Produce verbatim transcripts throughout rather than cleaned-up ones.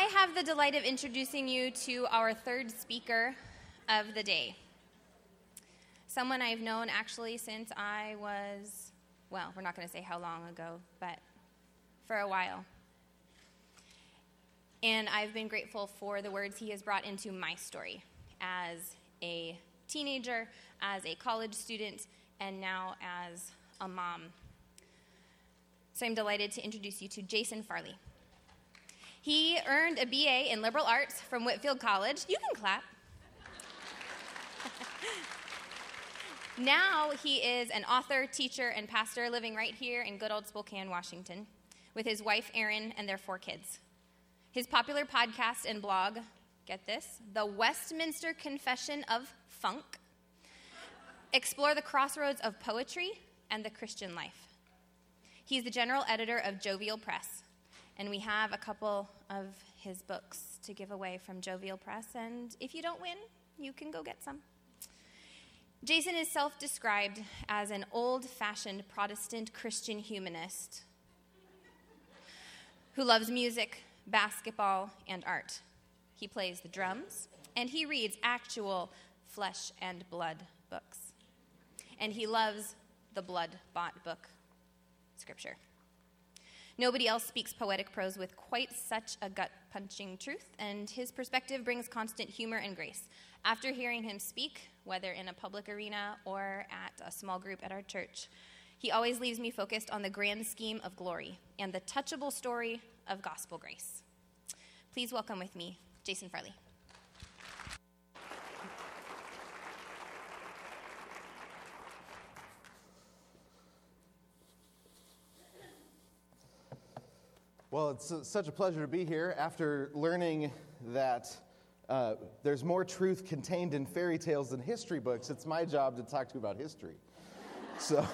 I have the delight of introducing you to our third speaker of the day. Someone I've known actually since I was, well, we're not going to say how long ago, but for a while. And I've been grateful for the words he has brought into my story as a teenager, as a college student, and now as a mom. So I'm delighted to introduce you to Jason Farley. He earned a B A in liberal arts from Whitfield College. You can clap. Now he is an author, teacher, and pastor living right here in good old Spokane, Washington, with his wife, Erin, and their four kids. His popular podcast and blog, get this, The Westminster Confession of Funk, explore the crossroads of poetry and the Christian life. He's the general editor of Jovial Press, and we have a couple of his books to give away from Jovial Press, and if you don't win, you can go get some. Jason is self-described as an old-fashioned Protestant Christian humanist who loves music, basketball, and art. He plays the drums, and he reads actual flesh and blood books. And he loves the blood-bought book, Scripture. Nobody else speaks poetic prose with quite such a gut-punching truth, and his perspective brings constant humor and grace. After hearing him speak, whether in a public arena or at a small group at our church, he always leaves me focused on the grand scheme of glory and the touchable story of gospel grace. Please welcome with me, Jason Farley. Well, it's such a pleasure to be here after learning that uh, there's more truth contained in fairy tales than history books. It's my job to talk to you about history. So,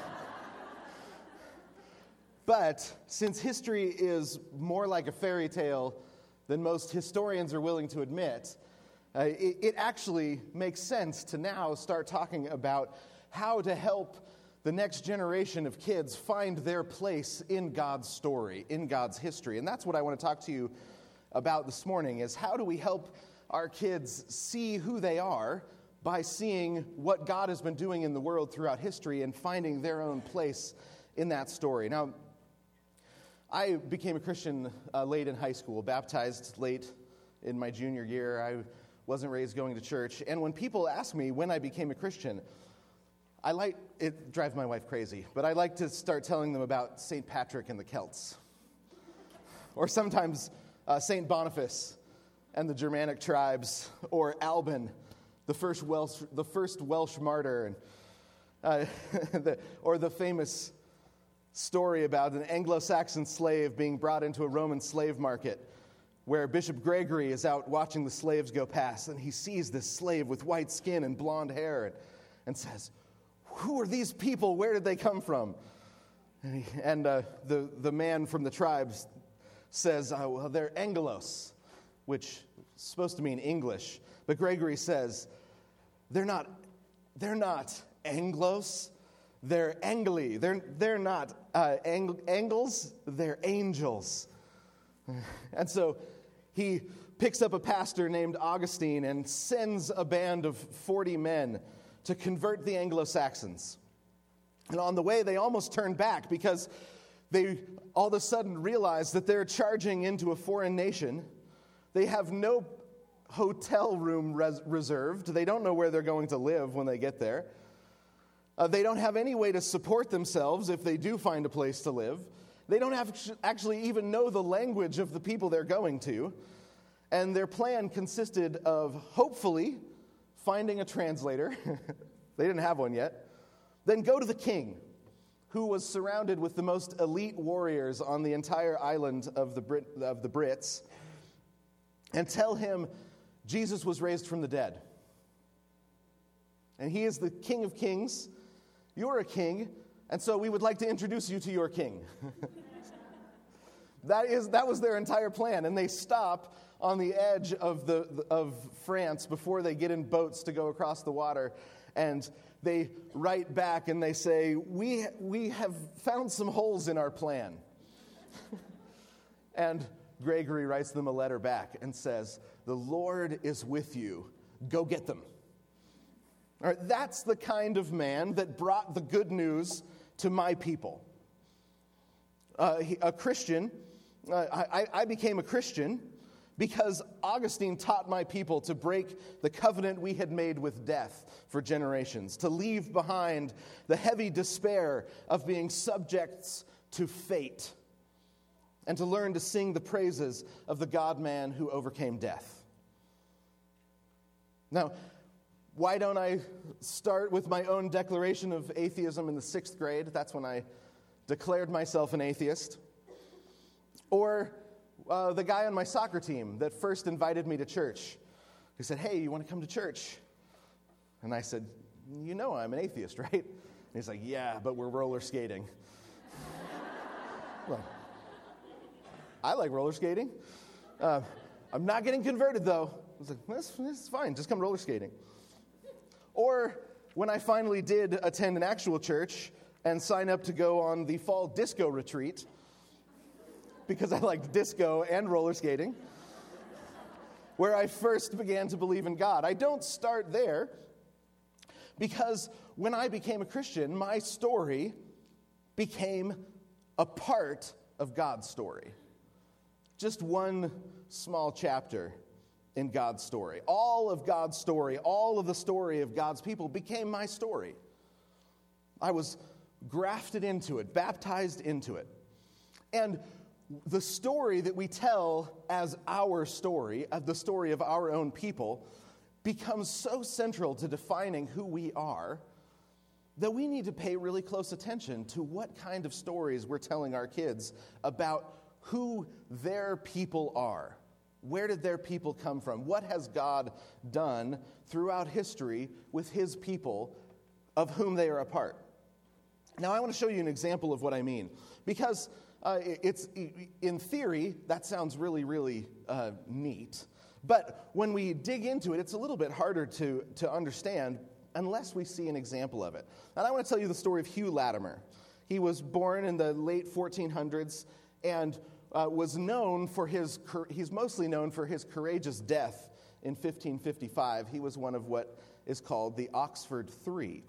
but since history is more like a fairy tale than most historians are willing to admit, uh, it, it actually makes sense to now start talking about how to help the next generation of kids find their place in God's story, in God's history. And that's what I want to talk to you about this morning, is how do we help our kids see who they are by seeing what God has been doing in the world throughout history and finding their own place in that story. Now, I became a Christian uh, late in high school, baptized late in my junior year. I wasn't raised going to church. And when people ask me when I became a Christian, I like, it drives my wife crazy, but I like to start telling them about Saint Patrick and the Celts. Or sometimes uh, Saint Boniface and the Germanic tribes, or Alban, the first Welsh, the first Welsh martyr, and, uh, the, or the famous story about an Anglo-Saxon slave being brought into a Roman slave market, where Bishop Gregory is out watching the slaves go past, and he sees this slave with white skin and blonde hair, and, and says, "Who are these people? Where did they come from?" And, he, and uh, the, the man from the tribes says, oh, well, they're Angelos, which is supposed to mean English. But Gregory says, they're not, they're not Anglos, they're Angli. They're, they're not uh, ang- Angles, they're angels. And so he picks up a pastor named Augustine and sends a band of forty men to convert the Anglo-Saxons. And on the way, they almost turn back because they all of a sudden realize that they're charging into a foreign nation. They have no hotel room res- reserved. They don't know where they're going to live when they get there. Uh, they don't have any way to support themselves if they do find a place to live. They don't have actually even know the language of the people they're going to. And their plan consisted of, hopefully, finding a translator. They didn't have one yet. Then go to the king, who was surrounded with the most elite warriors on the entire island of the Brit- of the Brits, and tell him Jesus was raised from the dead. And he is the King of Kings. You're a king, and so we would like to introduce you to your king. That is that was their entire plan, and they stop on the edge of the of France before they get in boats to go across the water, and they write back and they say, we we have found some holes in our plan. And Gregory writes them a letter back and says, "The Lord is with you. Go get them." All right, that's the kind of man that brought the good news to my people. Uh, he, a Christian, uh, I, I became a Christian because Augustine taught my people to break the covenant we had made with death for generations, to leave behind the heavy despair of being subjects to fate, and to learn to sing the praises of the God-man who overcame death. Now, why don't I start with my own declaration of atheism in the sixth grade? That's when I declared myself an atheist. Or uh, the guy on my soccer team that first invited me to church. He said, "Hey, you want to come to church?" And I said, "You know I'm an atheist, right?" And he's like, "Yeah, but we're roller skating." Well, I like roller skating. Uh, I'm not getting converted, though. I was like, this, this is fine. Just come roller skating. Or when I finally did attend an actual church and sign up to go on the fall disco retreat, because I liked disco and roller skating, where I first began to believe in God. I don't start there, because when I became a Christian, my story became a part of God's story. Just one small chapter in God's story. All of God's story, all of the story of God's people became my story. I was grafted into it, baptized into it. And the story that we tell as our story, of the story of our own people, becomes so central to defining who we are that we need to pay really close attention to what kind of stories we're telling our kids about who their people are. Where did their people come from? What has God done throughout history with his people of whom they are a part? Now, I want to show you an example of what I mean, because uh, it's in theory, that sounds really, really uh, neat. But when we dig into it, it's a little bit harder to, to understand unless we see an example of it. And I want to tell you the story of Hugh Latimer. He was born in the late fourteen hundreds and uh, was known for his, he's mostly known for his courageous death in fifteen fifty-five. He was one of what is called the Oxford Three.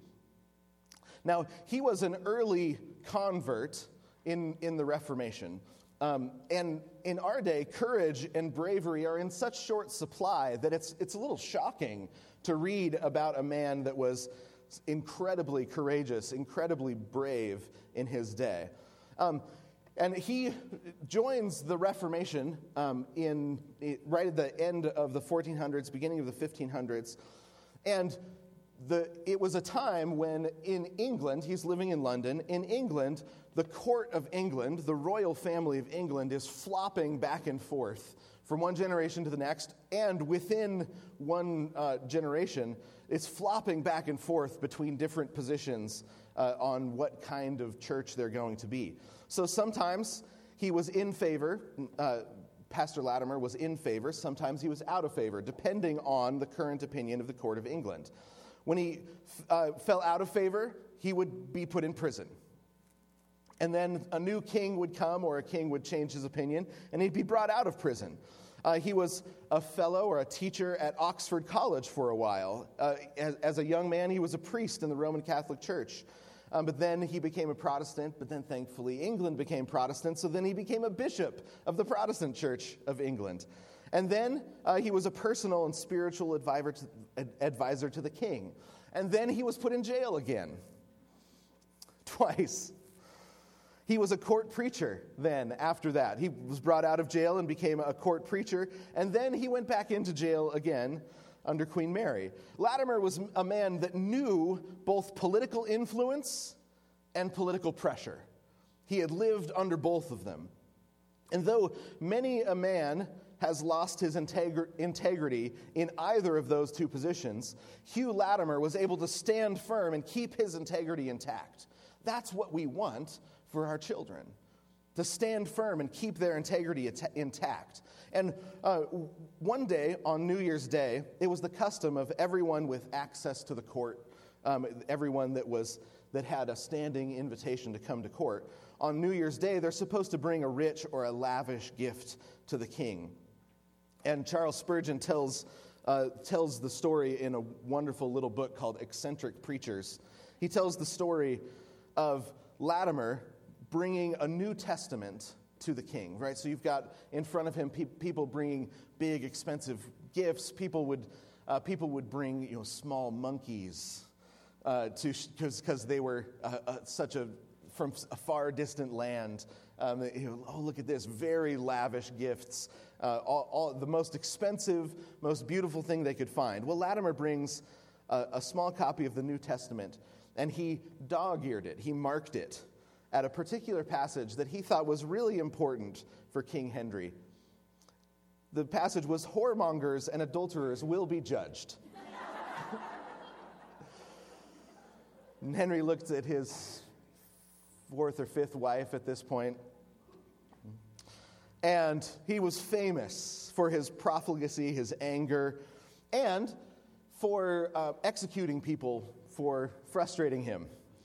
Now, he was an early convert in, in the Reformation. Um, and in our day, courage and bravery are in such short supply that it's it's a little shocking to read about a man that was incredibly courageous, incredibly brave in his day. Um, and he joins the Reformation um, in right at the end of the fourteen hundreds, beginning of the fifteen hundreds. And the, it was a time when in England, he's living in London, in England, the court of England, the royal family of England, is flopping back and forth from one generation to the next, and within one uh, generation, it's flopping back and forth between different positions uh, on what kind of church they're going to be. So sometimes he was in favor, uh, Pastor Latimer was in favor, sometimes he was out of favor, depending on the current opinion of the court of England. When he uh, fell out of favor, he would be put in prison. And then a new king would come, or a king would change his opinion, and he'd be brought out of prison. Uh, he was a fellow or a teacher at Oxford College for a while. Uh, as, as a young man, he was a priest in the Roman Catholic Church. Um, but then he became a Protestant, but then thankfully England became Protestant, so then he became a bishop of the Protestant Church of England. And then uh, he was a personal and spiritual advisor to, ad, advisor to the king. And then he was put in jail again. Twice. He was a court preacher then after that. He was brought out of jail and became a court preacher. And then he went back into jail again under Queen Mary. Latimer was a man that knew both political influence and political pressure. He had lived under both of them. And though many a man has lost his integri- integrity in either of those two positions, Hugh Latimer was able to stand firm and keep his integrity intact. That's what we want for our children, to stand firm and keep their integrity at- intact. And uh, one day, on New Year's Day, it was the custom of everyone with access to the court, um, everyone that was that had a standing invitation to come to court. On New Year's Day, they're supposed to bring a rich or a lavish gift to the king. And Charles Spurgeon tells, uh, tells the story in a wonderful little book called Eccentric Preachers. He tells the story of Latimer bringing a New Testament to the king, right? So you've got in front of him pe- people bringing big, expensive gifts. People would uh, people would bring, you know, small monkeys uh, to because because they were uh, uh, such a from a far distant land. Um, you know, oh, look at this! Very lavish gifts. Uh, all, all the most expensive, most beautiful thing they could find. Well, Latimer brings a, a small copy of the New Testament, and he dog-eared it. He marked it at a particular passage that he thought was really important for King Henry. The passage was, "Whoremongers and adulterers will be judged." And Henry looked at his fourth or fifth wife at this point, and he was famous for his profligacy, his anger, and for uh, executing people for frustrating him.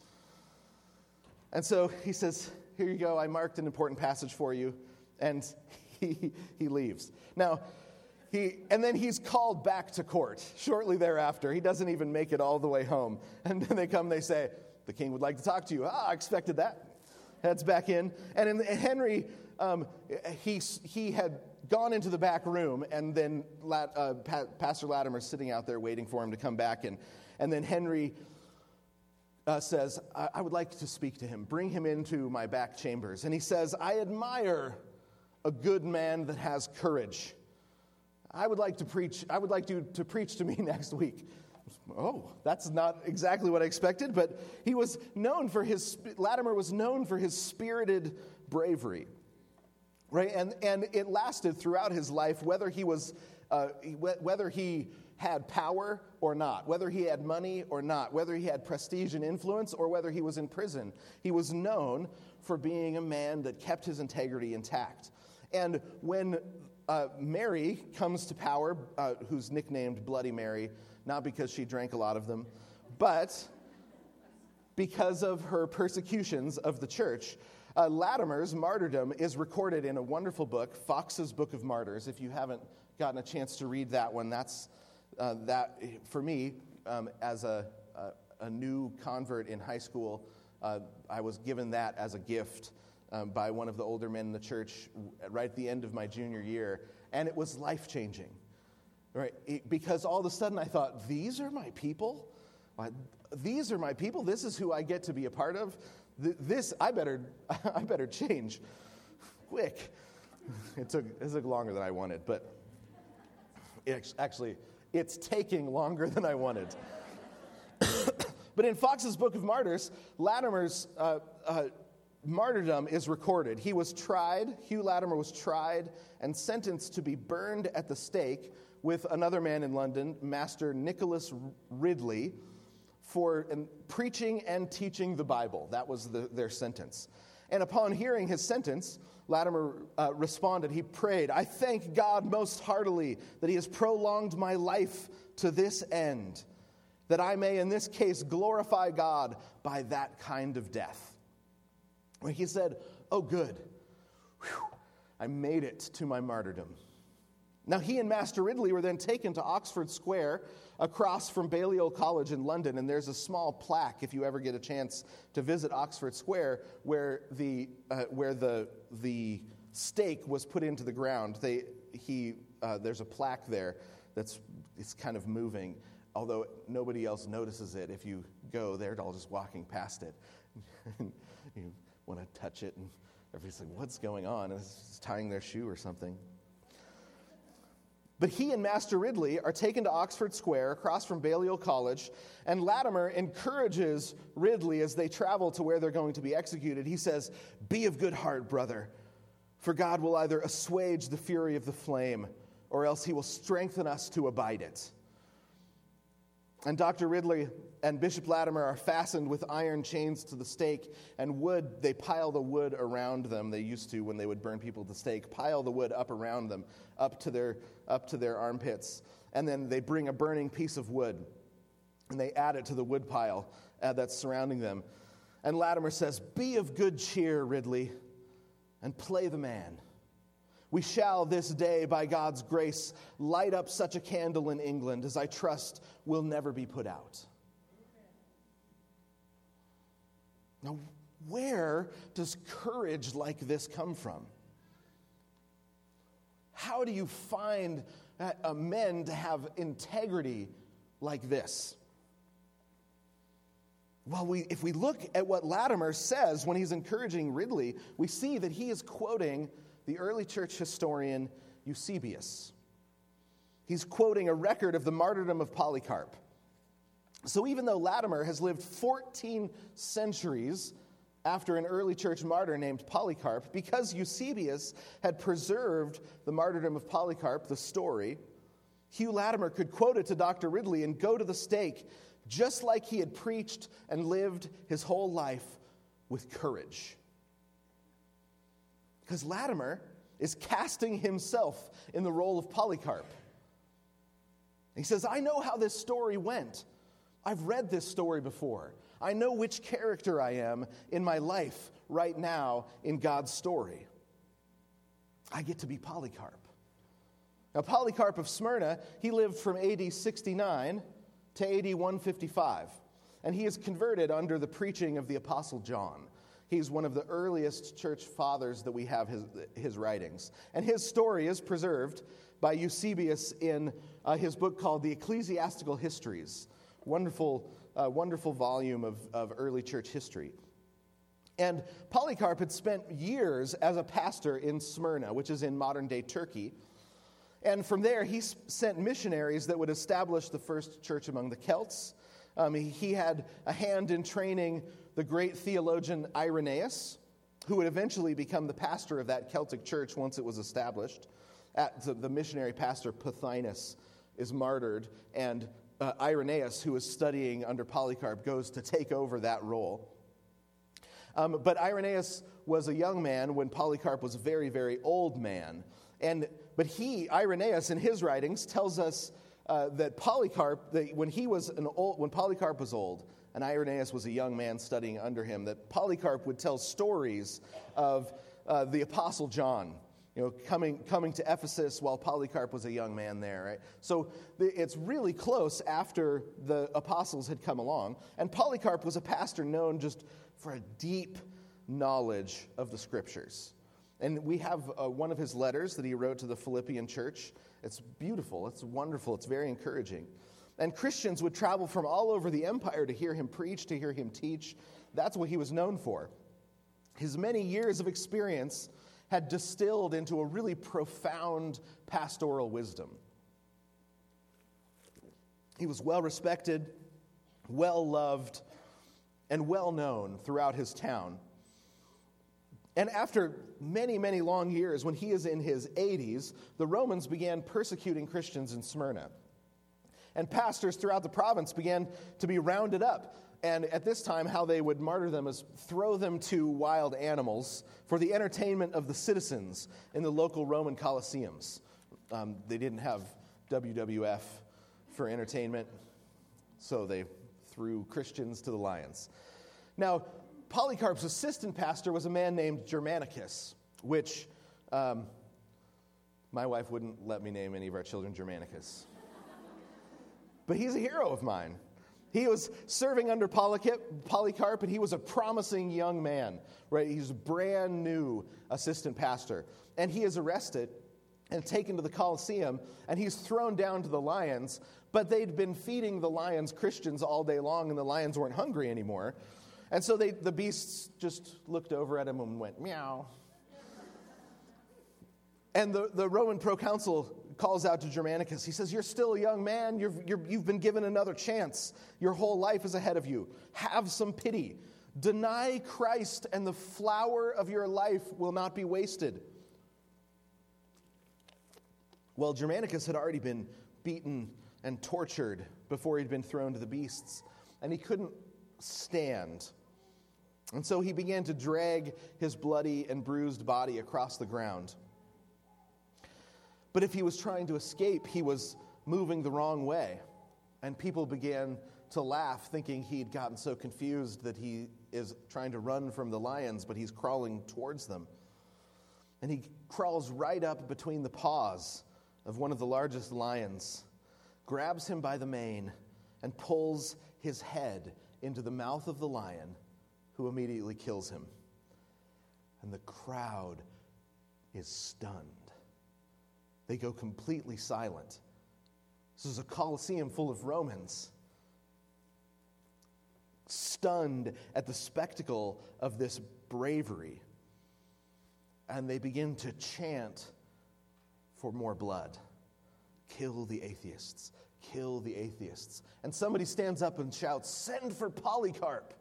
And so he says, "Here you go, I marked an important passage for you," and he he leaves. Now, he and then he's called back to court shortly thereafter. He doesn't even make it all the way home. And then they come, they say, "The king would like to talk to you." "Ah, I expected that." Heads back in. And in Henry, um, he, he had gone into the back room, and then Lat, uh, pa- Pastor Latimer sitting out there waiting for him to come back. And, and then Henry uh, says, I, I would like to speak to him. Bring him into my back chambers. And he says, "I admire a good man that has courage. I would like to preach. I would like you to preach to me next week." Oh, that's not exactly what I expected, but he was known for his, Latimer was known for his spirited bravery, right? And and it lasted throughout his life, whether he was, uh, whether he had power or not, whether he had money or not, whether he had prestige and influence or whether he was in prison. He was known for being a man that kept his integrity intact. And when uh, Mary comes to power, uh, who's nicknamed Bloody Mary, not because she drank a lot of them, but because of her persecutions of the church, uh, Latimer's martyrdom is recorded in a wonderful book, Fox's Book of Martyrs. If you haven't gotten a chance to read that one, that's uh, that for me, um, as a, a, a new convert in high school, uh, I was given that as a gift um, by one of the older men in the church right at the end of my junior year, and it was life-changing. Right, because all of a sudden I thought, these are my people? These are my people? This is who I get to be a part of? This, I better I better change quick. It took, it took longer than I wanted, but it actually, it's taking longer than I wanted. But in Fox's Book of Martyrs, Latimer's uh, uh, martyrdom is recorded. He was tried, Hugh Latimer was tried and sentenced to be burned at the stake with another man in London, Master Nicholas Ridley, for um, preaching and teaching the Bible. That was the, their sentence. And upon hearing his sentence, Latimer uh, responded, he prayed, "I thank God most heartily that he has prolonged my life to this end, that I may in this case glorify God by that kind of death." When he said, "Oh good, whew, I made it to my martyrdom." Now, he and Master Ridley were then taken to Oxford Square across from Balliol College in London, and there's a small plaque, if you ever get a chance to visit Oxford Square, where the uh, where the the stake was put into the ground. They he uh, there's a plaque there that's it's kind of moving, although nobody else notices it. If you go, they're all just walking past it. You want to touch it, and everybody's like, "What's going on?" And it's tying their shoe or something. But he and Master Ridley are taken to Oxford Square across from Balliol College, and Latimer encourages Ridley as they travel to where they're going to be executed. He says, "Be of good heart, brother, for God will either assuage the fury of the flame, or else he will strengthen us to abide it." And Doctor Ridley and Bishop Latimer are fastened with iron chains to the stake, and wood, they pile the wood around them. They used to, when they would burn people at the stake, pile the wood up around them, up to their up to their armpits. And then they bring a burning piece of wood, and they add it to the woodpile uh, that's surrounding them. And Latimer says, "Be of good cheer, Ridley, and play the man. We shall this day, by God's grace, light up such a candle in England as I trust will never be put out." Now, where does courage like this come from? How do you find uh, men to have integrity like this? Well, we, if we look at what Latimer says when he's encouraging Ridley, we see that he is quoting the early church historian Eusebius. He's quoting a record of the martyrdom of Polycarp. So even though Latimer has lived fourteen centuries after an early church martyr named Polycarp, because Eusebius had preserved the martyrdom of Polycarp, the story, Hugh Latimer could quote it to Doctor Ridley and go to the stake just like he had preached and lived his whole life with courage. Because Latimer is casting himself in the role of Polycarp. He says, "I know how this story went. I've read this story before. I know which character I am in my life right now in God's story. I get to be Polycarp." Now, Polycarp of Smyrna, he lived from A D sixty-nine to A D one fifty-five, and he is converted under the preaching of the Apostle John. He's one of the earliest church fathers that we have his, his writings. And his story is preserved by Eusebius in uh, his book called The Ecclesiastical Histories. Wonderful, uh, wonderful volume of, of early church history. And Polycarp had spent years as a pastor in Smyrna, which is in modern-day Turkey. And from there, he sent missionaries that would establish the first church among the Celts. Um, he, he had a hand in training the great theologian Irenaeus, who would eventually become the pastor of that Celtic church once it was established. At the, the missionary pastor Pothinus is martyred, and uh, Irenaeus, who is studying under Polycarp, goes to take over that role. Um, but Irenaeus was a young man when Polycarp was a very, very old man. And but he, Irenaeus, in his writings, tells us uh, that Polycarp, that when he was an old, when Polycarp was old, and Irenaeus was a young man studying under him, that Polycarp would tell stories of uh, the Apostle John, you know, coming coming to Ephesus while Polycarp was a young man there. Right? So the, it's really close after the apostles had come along, and Polycarp was a pastor known just for a deep knowledge of the Scriptures. And we have uh, one of his letters that he wrote to the Philippian church. It's beautiful. It's wonderful. It's very encouraging. And Christians would travel from all over the empire to hear him preach, to hear him teach. That's what he was known for. His many years of experience had distilled into a really profound pastoral wisdom. He was well respected, well loved, and well known throughout his town. And after many, many long years, when he is in his eighties, the Romans began persecuting Christians in Smyrna. And pastors throughout the province began to be rounded up. And at this time, how they would martyr them is throw them to wild animals for the entertainment of the citizens in the local Roman Colosseums. Um, they didn't have W W F for entertainment, so they threw Christians to the lions. Now, Polycarp's assistant pastor was a man named Germanicus, which um, my wife wouldn't let me name any of our children Germanicus. But he's a hero of mine. He was serving under Polycarp, and he was a promising young man, right? He's a brand new assistant pastor. And he is arrested and taken to the Colosseum, and he's thrown down to the lions. But they'd been feeding the lions Christians all day long, and the lions weren't hungry anymore. And so they, the beasts just looked over at him and went, meow. And the, the Roman proconsul calls out to Germanicus. He says, "You're still a young man. You're, you're, you've been given another chance. Your whole life is ahead of you. Have some pity. Deny Christ, and the flower of your life will not be wasted." Well, Germanicus had already been beaten and tortured before he'd been thrown to the beasts, and he couldn't stand. And so he began to drag his bloody and bruised body across the ground. But if he was trying to escape, he was moving the wrong way. And people began to laugh, thinking he'd gotten so confused that he is trying to run from the lions, but he's crawling towards them. And he crawls right up between the paws of one of the largest lions, grabs him by the mane, and pulls his head into the mouth of the lion, who immediately kills him. And the crowd is stunned. They go completely silent. This is a Colosseum full of Romans, stunned at the spectacle of this bravery. And they begin to chant for more blood. Kill the atheists. Kill the atheists. And somebody stands up and shouts, "Send for Polycarp."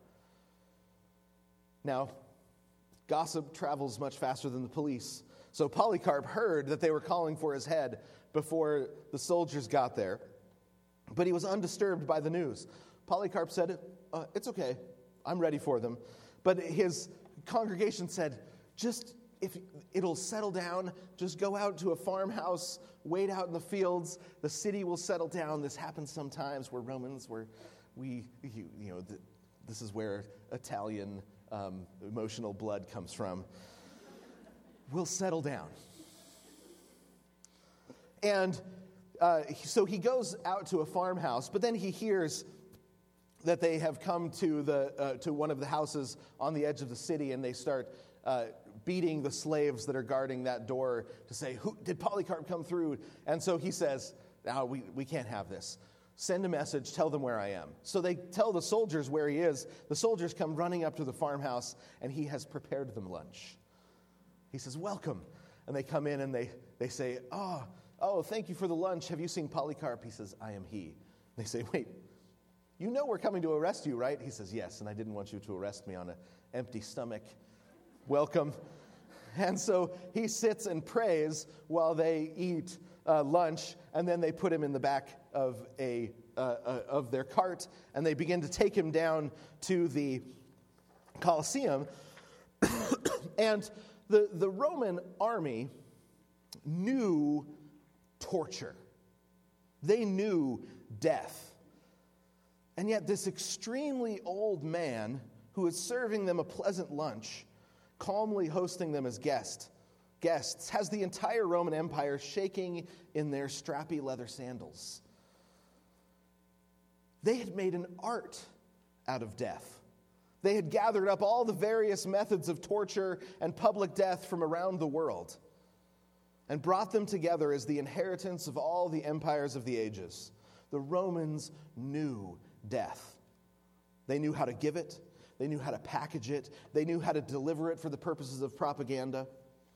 Now, gossip travels much faster than the police. So Polycarp heard that they were calling for his head before the soldiers got there. But he was undisturbed by the news. Polycarp said, uh, it's okay, I'm ready for them. But his congregation said, just if it'll settle down, just go out to a farmhouse, wait out in the fields, the city will settle down. This happens sometimes. We're Romans, where we, you, you know, the, this is where Italian um, emotional blood comes from. We'll settle down. And uh, so he goes out to a farmhouse, but then he hears that they have come to the uh, to one of the houses on the edge of the city, and they start uh, beating the slaves that are guarding that door to say, "Who did Polycarp come through?" And so he says, "No, we, we can't have this. Send a message, tell them where I am." So they tell the soldiers where he is. The soldiers come running up to the farmhouse, and he has prepared them lunch. He says, "Welcome." And they come in and they, they say, oh, oh, thank you for the lunch. Have you seen Polycarp? He says, "I am he." They say, "Wait, you know we're coming to arrest you, right?" He says, "Yes, and I didn't want you to arrest me on an empty stomach. Welcome." And so he sits and prays while they eat uh, lunch, and then they put him in the back of a uh, uh, of their cart, and they begin to take him down to the Colosseum. And the, the Roman army knew torture. They knew death. And yet this extremely old man who is serving them a pleasant lunch, calmly hosting them as guest, guests, has the entire Roman Empire shaking in their strappy leather sandals. They had made an art out of death. They had gathered up all the various methods of torture and public death from around the world and brought them together as the inheritance of all the empires of the ages. The Romans knew death. They knew how to give it. They knew how to package it. They knew how to deliver it for the purposes of propaganda.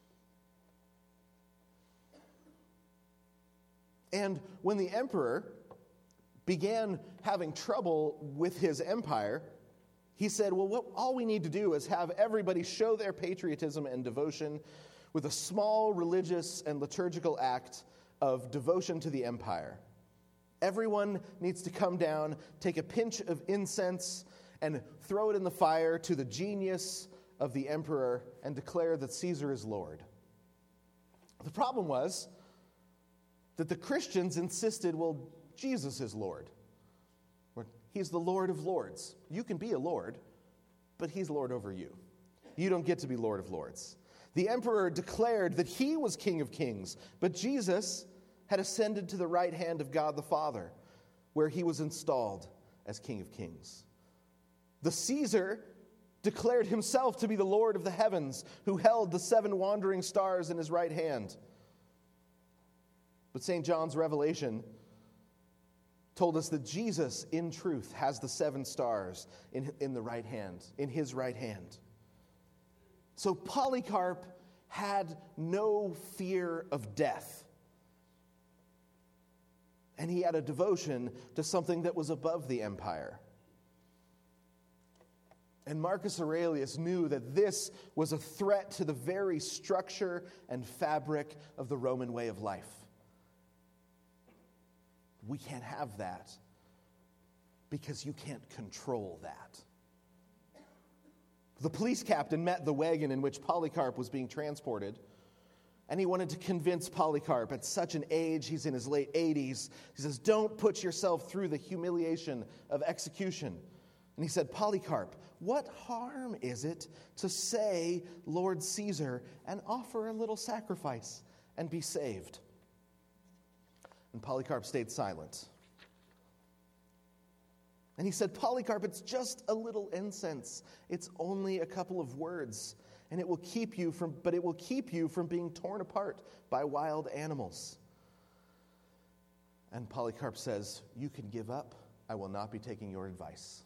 And when the emperor began having trouble with his empire, he said, well, what, all we need to do is have everybody show their patriotism and devotion with a small religious and liturgical act of devotion to the empire. Everyone needs to come down, take a pinch of incense, and throw it in the fire to the genius of the emperor and declare that Caesar is Lord. The problem was that the Christians insisted, well, Jesus is Lord. He's the Lord of Lords. You can be a Lord, but he's Lord over you. You don't get to be Lord of Lords. The emperor declared that he was King of Kings, but Jesus had ascended to the right hand of God the Father, where he was installed as King of Kings. The Caesar declared himself to be the Lord of the heavens, who held the seven wandering stars in his right hand. But Saint John's Revelation told us that Jesus, in truth, has the seven stars in, in the right hand, in his right hand. So Polycarp had no fear of death. And he had a devotion to something that was above the empire. And Marcus Aurelius knew that this was a threat to the very structure and fabric of the Roman way of life. We can't have that because you can't control that. The police captain met the wagon in which Polycarp was being transported, And he wanted to convince Polycarp at such an age, he's in his late eighties. He says, don't put yourself through the humiliation of execution. And he said, Polycarp, what harm is it to say, Lord Caesar, and offer a little sacrifice and be saved? And Polycarp stayed silent. And he said, Polycarp, it's just a little incense. It's only a couple of words. And it will keep you from, but it will keep you from being torn apart by wild animals. And Polycarp says, you can give up. I will not be taking your advice.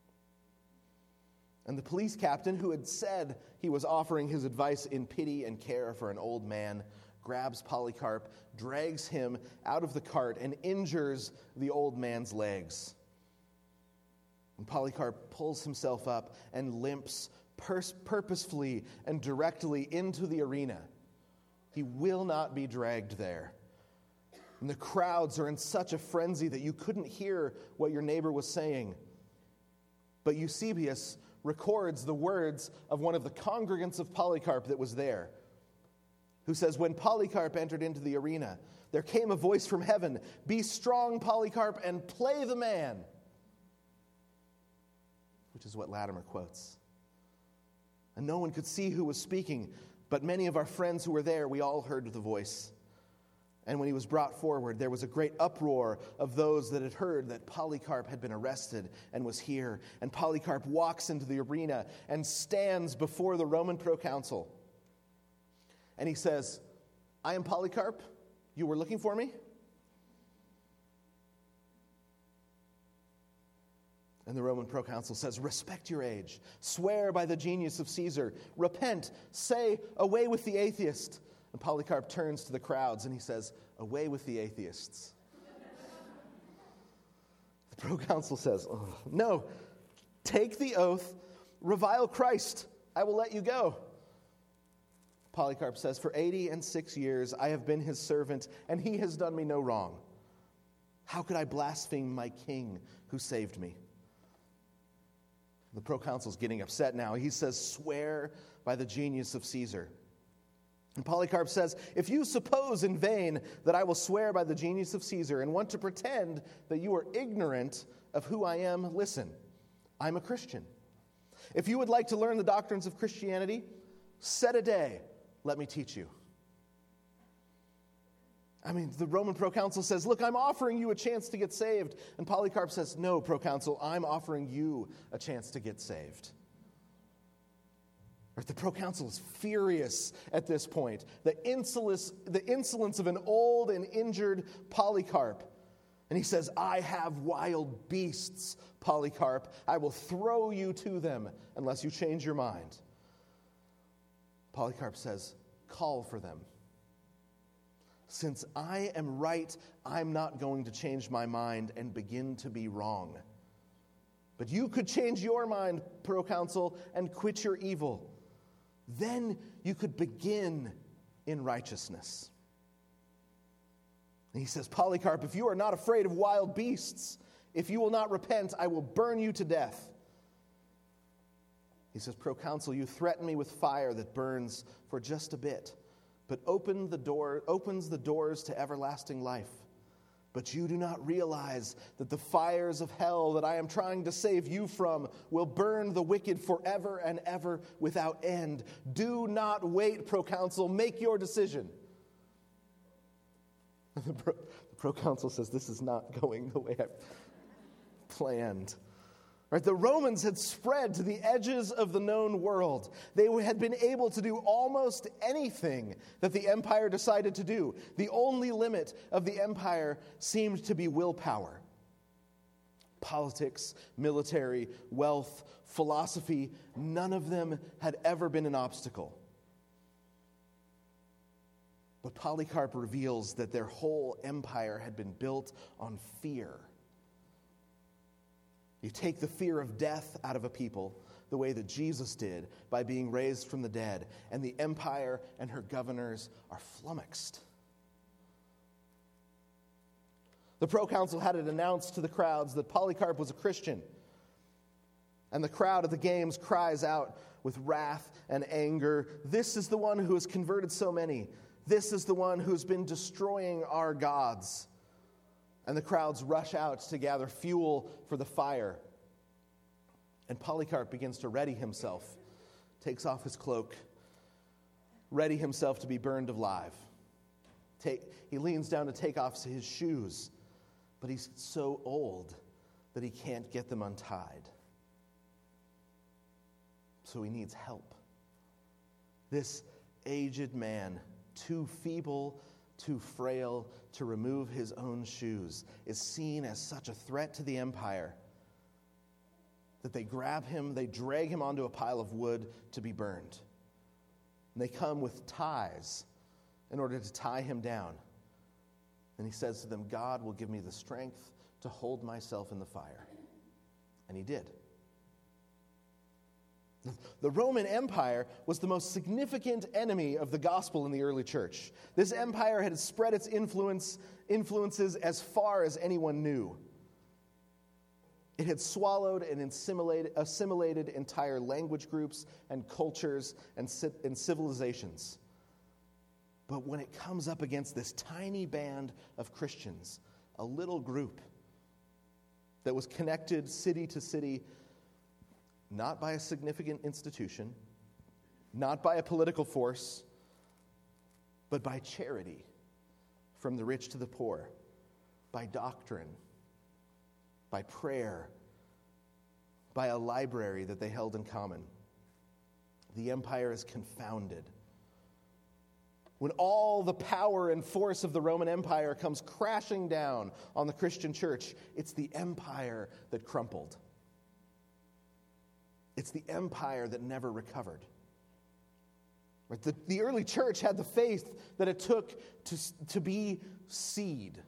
And the police captain, who had said he was offering his advice in pity and care for an old man, grabs Polycarp, drags him out of the cart, and injures the old man's legs. And Polycarp pulls himself up and limps pers- purposefully and directly into the arena. He will not be dragged there. And the crowds are in such a frenzy that you couldn't hear what your neighbor was saying. But Eusebius records the words of one of the congregants of Polycarp that was there, who says, when Polycarp entered into the arena, there came a voice from heaven, be strong, Polycarp, and play the man. Which is what Latimer quotes. And no one could see who was speaking, but many of our friends who were there, we all heard the voice. And when he was brought forward, there was a great uproar of those that had heard that Polycarp had been arrested and was here. And Polycarp walks into the arena and stands before the Roman proconsul. And he says, I am Polycarp. You were looking for me? And the Roman proconsul says, respect your age. Swear by the genius of Caesar. Repent. Say, away with the atheist. And Polycarp turns to the crowds and he says, away with the atheists. The proconsul says, oh, no, take the oath, revile Christ. I will let you go. Polycarp says, for eighty and six years I have been his servant, and he has done me no wrong. How could I blaspheme my king who saved me? The proconsul's getting upset now. He says, swear by the genius of Caesar. And Polycarp says, if you suppose in vain that I will swear by the genius of Caesar and want to pretend that you are ignorant of who I am, listen, I'm a Christian. If you would like to learn the doctrines of Christianity, set a day, let me teach you. I mean, the Roman proconsul says, look, I'm offering you a chance to get saved. And Polycarp says, no, proconsul, I'm offering you a chance to get saved. The proconsul is furious at this point. The insolence, the insolence of an old and injured Polycarp. And he says, I have wild beasts, Polycarp. I will throw you to them unless you change your mind. Polycarp says, call for them. Since I am right, I'm not going to change my mind and begin to be wrong. But you could change your mind, proconsul, and quit your evil. Then you could begin in righteousness. And he says, Polycarp, if you are not afraid of wild beasts, if you will not repent, I will burn you to death. He says, proconsul, you threaten me with fire that burns for just a bit, but open the door, opens the doors to everlasting life. But you do not realize that the fires of hell that I am trying to save you from will burn the wicked forever and ever without end. Do not wait, proconsul. Make your decision. The, pro, the proconsul says, this is not going the way I planned. Right, the Romans had spread to the edges of the known world. They had been able to do almost anything that the empire decided to do. The only limit of the empire seemed to be willpower. Politics, military, wealth, philosophy, none of them had ever been an obstacle. But Polycarp reveals that their whole empire had been built on fear. You take the fear of death out of a people the way that Jesus did by being raised from the dead, and the empire and her governors are flummoxed. The proconsul had it announced to the crowds that Polycarp was a Christian, and the crowd at the games cries out with wrath and anger, "This is the one who has converted so many. This is the one who's been destroying our gods. And the crowds rush out to gather fuel for the fire. And Polycarp begins to ready himself, takes off his cloak, ready himself to be burned alive. Take, he leans down to take off his shoes, but he's so old that he can't get them untied. So he needs help. This aged man, too feeble, too frail to remove his own shoes, is seen as such a threat to the empire that they grab him, they drag him onto a pile of wood to be burned. And they come with ties in order to tie him down. And he says to them, God will give me the strength to hold myself in the fire. And he did. The Roman Empire was the most significant enemy of the gospel in the early church. This empire had spread its influence, influences as far as anyone knew. It had swallowed and assimilated, assimilated entire language groups and cultures and, and civilizations. But when it comes up against this tiny band of Christians, a little group that was connected city to city, not by a significant institution, not by a political force, but by charity from the rich to the poor, by doctrine, by prayer, by a library that they held in common. The empire is confounded. When all the power and force of the Roman Empire comes crashing down on the Christian church, it's the empire that crumpled. It's the empire that never recovered. Right? The, the early church had the faith that it took to, to be seed.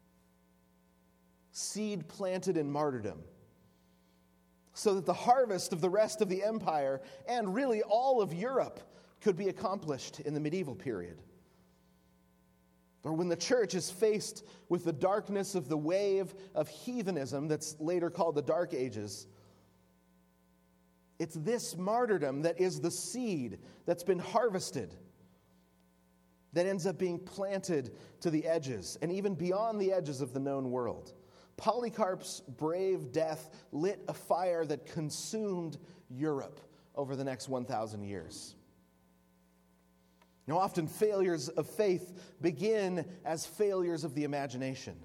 Seed planted in martyrdom. So that the harvest of the rest of the empire, and really all of Europe, could be accomplished in the medieval period. Or when the church is faced with the darkness of the wave of heathenism that's later called the Dark Ages, it's this martyrdom that is the seed that's been harvested, that ends up being planted to the edges, and even beyond the edges of the known world. Polycarp's brave death lit a fire that consumed Europe over the next one thousand years. Now, often failures of faith begin as failures of the imagination.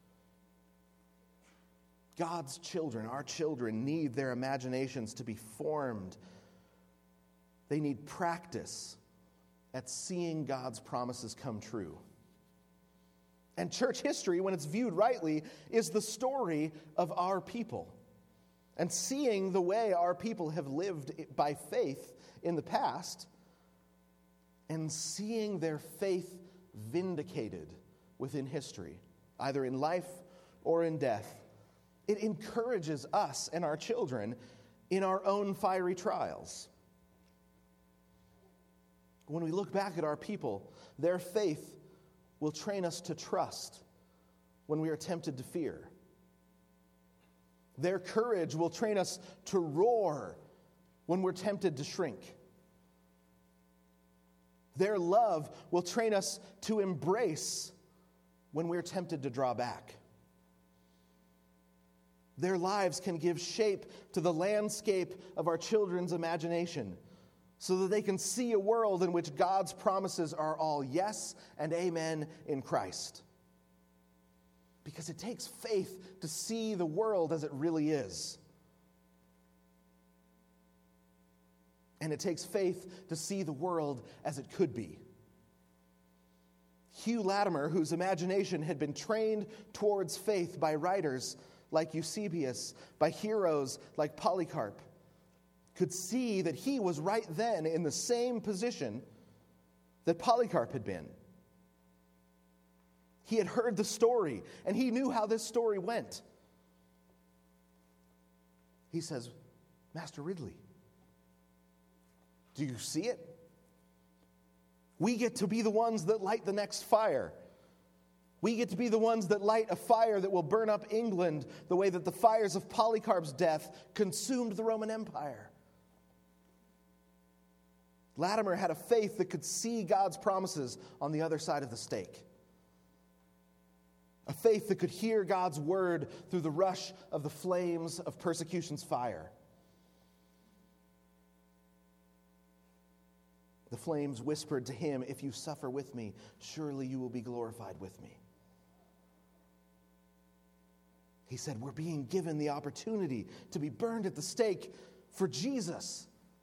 God's children, our children, need their imaginations to be formed. They need practice at seeing God's promises come true. And church history, when it's viewed rightly, is the story of our people. And seeing the way our people have lived by faith in the past, and seeing their faith vindicated within history, either in life or in death, it encourages us and our children in our own fiery trials. When we look back at our people, their faith will train us to trust when we are tempted to fear. Their courage will train us to roar when we're tempted to shrink. Their love will train us to embrace when we're tempted to draw back. Their lives can give shape to the landscape of our children's imagination so that they can see a world in which God's promises are all yes and amen in Christ. Because it takes faith to see the world as it really is. And it takes faith to see the world as it could be. Hugh Latimer, whose imagination had been trained towards faith by writers like Eusebius, by heroes like Polycarp, could see that he was right then in the same position that Polycarp had been. He had heard the story, and he knew how this story went. He says, Master Ridley, do you see it? We get to be the ones that light the next fire. We get to be the ones that light a fire that will burn up England the way that the fires of Polycarp's death consumed the Roman Empire. Latimer had a faith that could see God's promises on the other side of the stake. A faith that could hear God's word through the rush of the flames of persecution's fire. The flames whispered to him, "If you suffer with me, surely you will be glorified with me." He said, we're being given the opportunity to be burned at the stake for Jesus.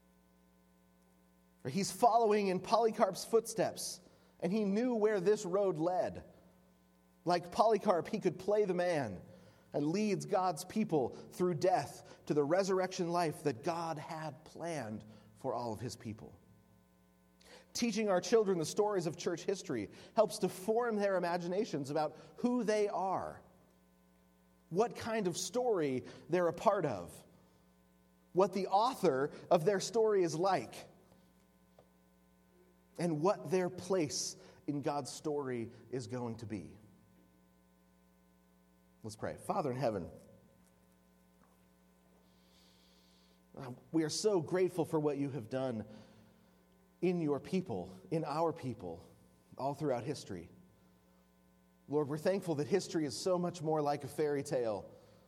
He's following in Polycarp's footsteps, and he knew where this road led. Like Polycarp, he could play the man and leads God's people through death to the resurrection life that God had planned for all of his people. Teaching our children the stories of church history helps to form their imaginations about who they are, what kind of story they're a part of, what the author of their story is like, and what their place in God's story is going to be. Let's pray. Father in heaven, we are so grateful for what you have done in your people, in our people, all throughout history. Lord, we're thankful that history is so much more like a fairy tale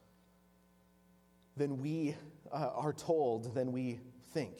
than we uh, are told, than we think.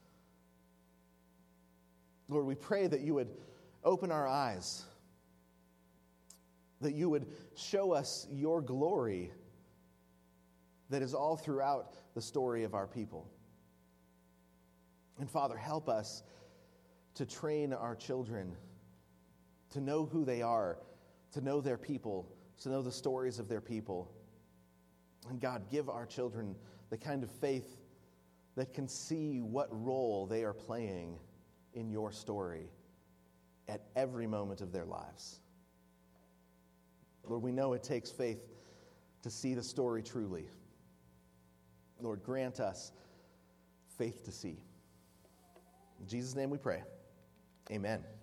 Lord, we pray that you would open our eyes, that you would show us your glory that is all throughout the story of our people. And Father, help us to train our children to know who they are, to know their people, to know the stories of their people. And God, give our children the kind of faith that can see what role they are playing in your story at every moment of their lives. Lord, we know it takes faith to see the story truly. Lord, grant us faith to see. In Jesus' name we pray. Amen.